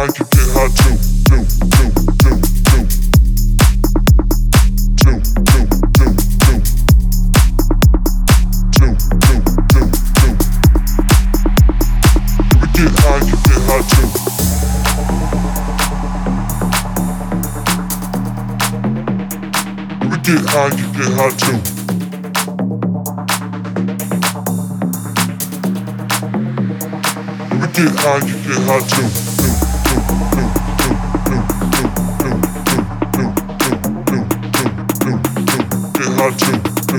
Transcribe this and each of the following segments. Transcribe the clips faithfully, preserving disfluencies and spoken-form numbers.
high, you get high too, too, too, too, too. Two, two, two, two. Two, two, two, two. We get high, you get high too. We get high, you get high too. We get high, you get high too. Get high too.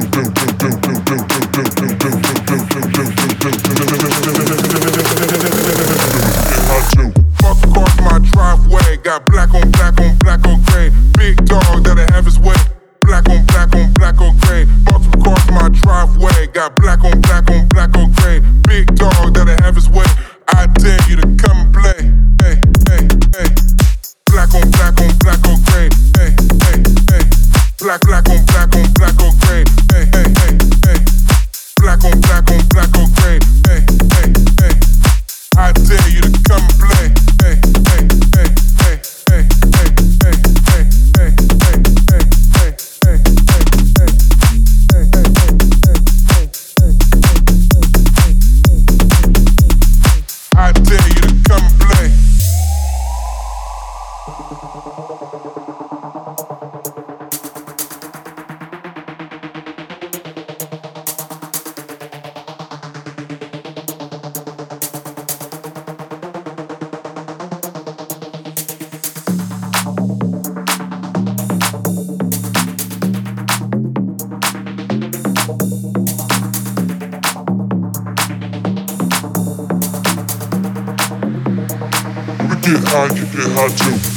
Fuck across my driveway, got black on black on black on gray. Big dog that'll have his way. Black on black on black on gray. Fuck across my driveway, got black on black on black on gray. Big dog that'll have his way. I dare you to come and play. Hey, hey, hey. Black on black on black on gray. Hey, hey, hey. Black black on black on black on gray. Hey, hey, hey, hey. Black on black on black on gray. Hey, hey, hey. I dare you to come and play. Hey, hey, hey, hey, hey, hey, hey, hey, hey, hey, hey, hey, hey, hey, hey, I dare you to come and play. Get high, you get high too.